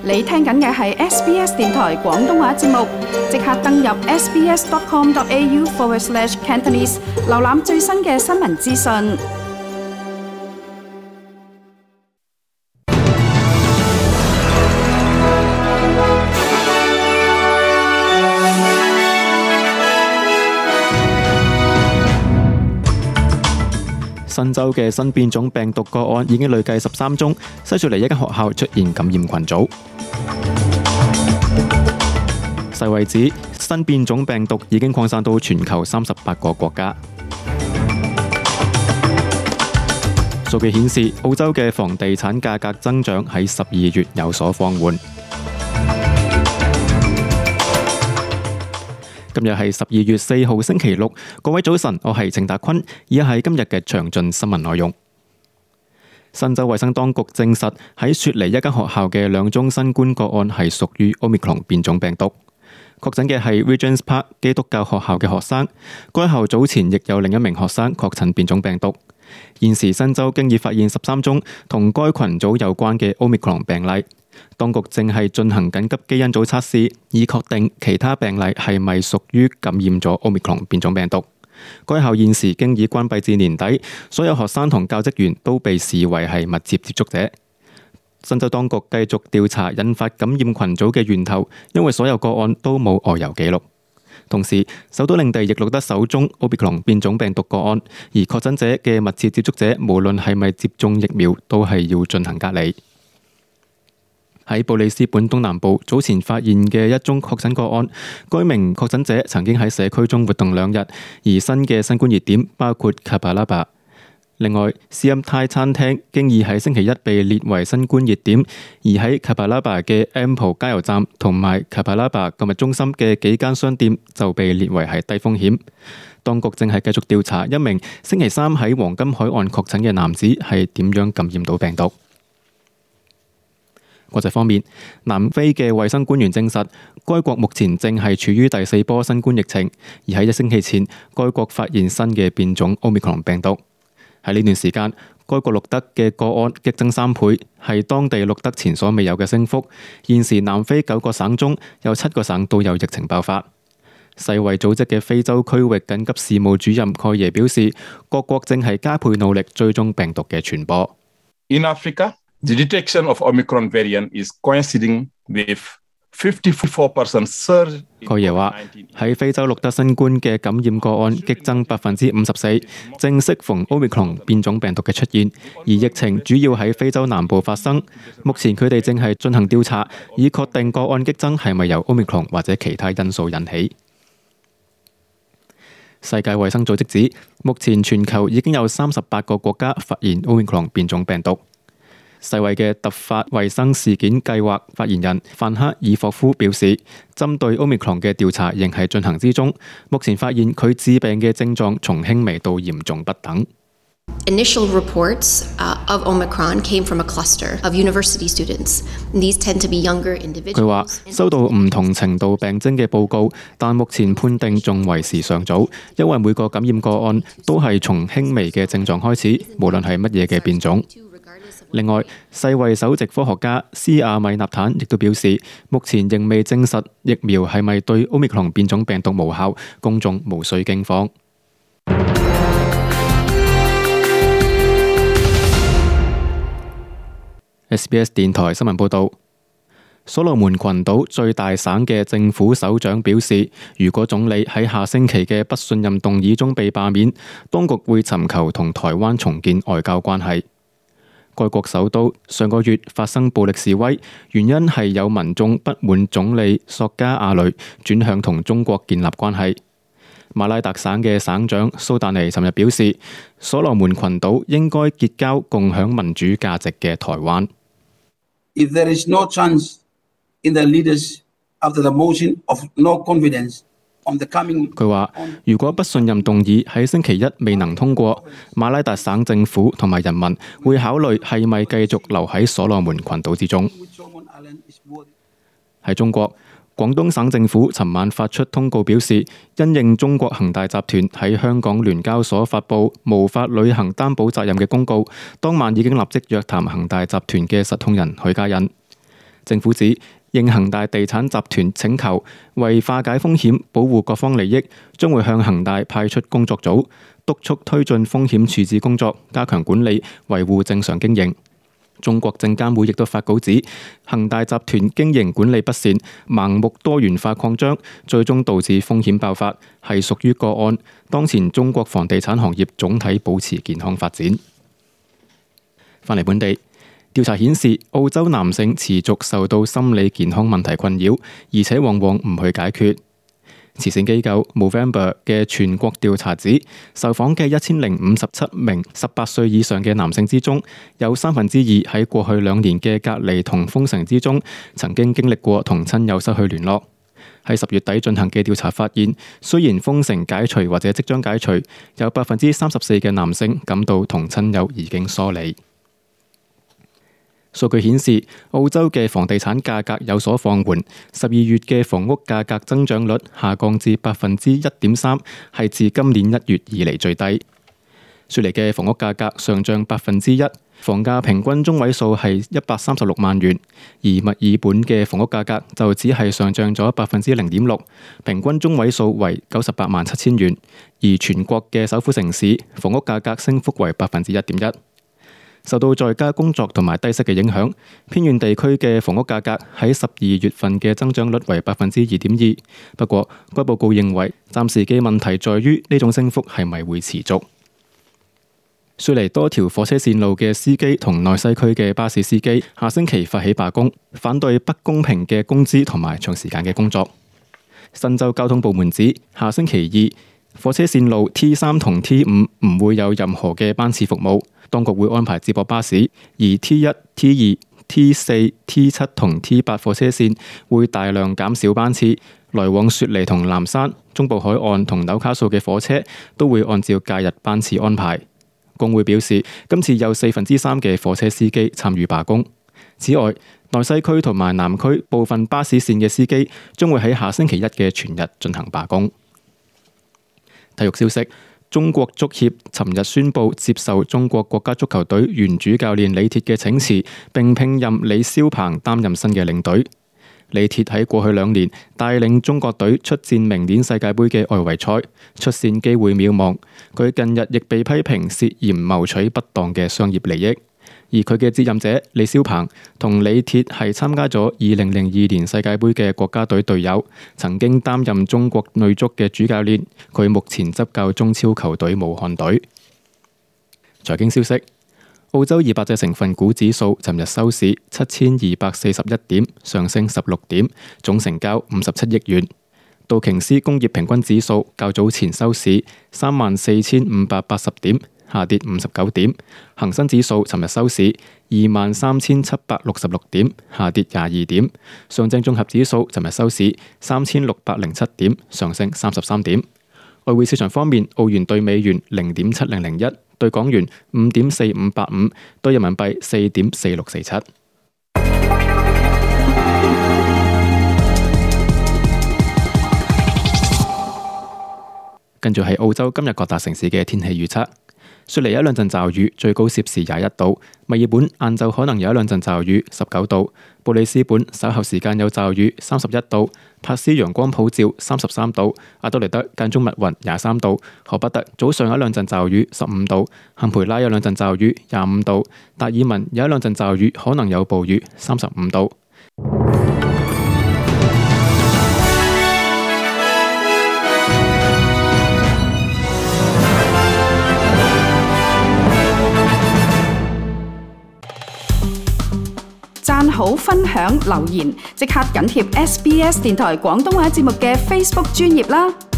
你聽緊嘅係 SBS 電台廣東話節目，即刻登入 sbs.com.au/Cantonese 瀏覽最新嘅新聞資訊。 新州嘅新變種病毒個案已經累計13宗，西雪梨一間學校出現感染群組。世衛指新變種病毒已經擴散到全球38個國家。數據顯示，澳洲嘅房地產價格增長喺12月有所放緩。今日係12月4號星期六，各位早晨，我係程達坤，以下係今日嘅詳盡新聞內容。新州衛生當局證實喺雪梨一間學校嘅2宗新冠個案係屬於 Omicron 變種病毒。確診嘅係 Regents Park 基督教學校嘅學生，該校早前亦有另一名學生確診變種病毒。現時新州經已發現13宗同該群組有關嘅 Omicron 病例。當局正係進行緊急基因組測試，以確定其他病例係咪屬於感染咗 Omicron 變種病毒。該校現時經已關閉至年底，所有學生同教職員都被視為係密切接觸者。新州當局繼續調查引發感染群組嘅源頭，因為所有個案都冇外遊記錄。同時，首都領地亦錄得首宗 Omicron 變種病毒個案，而確診者嘅密切接觸者無論係咪接種疫苗，都係要進行隔離。喺布里斯本東南部早前發現嘅一宗確診個案，該名確診者曾經喺社區中活動2日，而新嘅新冠熱點包括卡巴拉巴。另外，Siam Thai 餐廳經已喺星期一被列為新冠熱點，而喺卡巴拉巴嘅 Ampol 加油站同埋卡巴拉巴購物中心嘅幾間商店就被列為係低風險。當局正係繼續調查一名星期三喺黃金海岸確診嘅男子係點樣感染到病毒。國際方面，南非嘅衛生官員證實，該國目前正係處於第4波新冠疫情，而喺1星期前，該國發現新嘅變種 Omicron 病毒。喺呢段時間，該國錄得嘅個案激增3倍，係當地錄得前所未有嘅升幅。現時南非9個省中有7個省都有疫情爆發。世衛組織嘅非洲區域緊急事務主任蓋耶表示，各國正係加倍努力追蹤病毒嘅傳播。 In Africa,The detection of Omicron variant is coinciding with 54% surge. 蓋耶話喺非洲錄得新冠嘅感染個案激增54%，正適逢 Omicron 變種病毒嘅出現，而疫情主要喺非洲南部發生。目前佢哋正係進行調查，以確定個案激增係咪由 Omicron 或者其他因素引起。世界衛生組織指，目前全球已經有38個國家發現 Omicron 變種病毒。世衛嘅突發衛生事件計劃發言人范克爾霍夫表示，針對 Omicron 嘅調查仍係進行之中，目前發現佢致病嘅症狀從輕微到嚴重不等。 Initial reports of Omicron came from a cluster of university students. These tend to be younger individuals. 佢話收到唔同程度病徵嘅報告，但目前判定仲為時尚早，因為每個感染個案都係從輕微嘅症狀開始，無論係乜嘢嘅變種。另外，世衛首席科學家斯亞米納坦亦都表示，目前仍未證實疫苗係咪對 Omicron 變種病毒無效，公眾無需驚慌。SBS 電台新聞報導，所羅門群島最大省嘅政府首長表示，如果總理喺下星期嘅不信任動議中被罷免，當局會尋求同台灣重建外交關係。該國首都上個月發生暴力示威，原因係有民眾不滿總理索加亞雷轉向同中國建立關係。馬拉達省嘅省長蘇達尼尋日表示，所羅門群島應該結交共享民主價值嘅台灣。 If there is no chance in the leaders after the motion of no confidence, 佢話：如果不信任動議喺星期一未能通過，馬拉達省政府同埋人民會考慮係咪繼續留喺所羅門群島之中。喺中國，廣東省政府尋晚發出通告表示，因應中國恒大集團喺香港聯交所發布無法履行擔保責任嘅公告，當晚已經立即約談恒大集團嘅實控人許家印。 政府指，應恒大地產集團請求，為化解風險、保護各方利益，將會向恒大派出工作組，督促推進風險處置工作，加強管理，維護正常經營。中國證監會亦都發稿指，恒大集團經營管理不善、盲目多元化擴張，最終導致風險爆發，係屬於個案。當前中國房地產行業總體保持健康發展。翻嚟本地，調查顯示，澳洲男性持續受到心理健康問題困擾，而且往往唔去解決。慈善機構 Movember 嘅全國調查指，受訪嘅1057名18歲以上嘅男性之中，有2/3喺過去2年嘅隔離同封城之中，曾經經歷過同親友失去聯絡。喺10月底進行嘅調查發現，雖然封城解除或者即將解除，有34%嘅男性感到同親友已經疏離。數據顯示，澳洲嘅房地產價格有所放緩，12月嘅房屋價格增長率下降至1.3%，係自今年1月以嚟最低。雪梨嘅房屋價格上漲1%，房價平均中位數係136萬元，而墨爾本嘅房屋價格就只係上漲咗0.6%，平均中位數為98萬7千元，而全國嘅首府城市房屋價格升幅為1.1%。受到在家工作同埋低息嘅影響，偏遠地區嘅房屋價格喺12月份嘅增長率為2.2%。不過，該報告認為，暫時嘅問題在於呢種升幅係咪會持續。雪梨多條火車線路嘅司機同內西區嘅巴士司機下星期發起罷工，反對不公平嘅工資同埋長時間嘅工作。新州交通部門指，下星期2，火車線路 T3 同 T5 唔會有任何嘅班次服務。當局會安排接駁巴士，而 T1、T2、T4、T7 同 T8 火車線會大量減少班次，來往雪梨同藍山、中部海岸同紐卡素嘅火車都會按照假日班次安排。工會表示，今次有3/4嘅火車司機參與罷工。此外，內西區同埋南區部分巴士線嘅司機將會喺下星期1嘅全日進行罷工。體育消息。中國足協尋日宣布接受中國國家足球隊原主教練李鐵嘅請辭，並聘任李霄鵬擔任新嘅領隊。李鐵喺過去2年帶領中國隊出戰明年世界盃嘅外圍賽，出線機會渺茫。佢近日亦被批評涉嫌謀取不當嘅商業利益。而佢嘅接任者李霄鵬同李鐵係參加咗2002年世界盃嘅國家隊隊友，曾經擔任中國女足嘅主教練。佢目前執教中超球隊武漢隊。財經消息：澳洲200隻成分股指數尋日收市7241點，上升16點，總成交57億元。道瓊斯工業平均指數較早前收市34580點，下跌59點。恒生指數尋日收市23766點，下跌22點。上證綜合指數尋日收市3607點，上升33點。外匯市場方面，澳元兌美元0.7001，兌港元5.4585，兌人民幣4.4647。跟住係澳洲今日各大城市嘅天氣預測。雪梨有一兩陣驟雨，最高攝氏21度；墨爾本晏晝可能有一兩陣驟雨，19度；布里斯本稍後時間有驟雨，31度；珀斯陽光普照，33度；阿德萊德間中密雲，23度；荷伯特早上有一兩陣驟雨，15度；坎培拉有兩陣驟雨，25度；達爾文有一兩陣驟雨，可能有暴雨，35度。 讚好、分享、留言，即刻緊貼SBS 電台廣東話節目嘅 Facebook 專頁啦！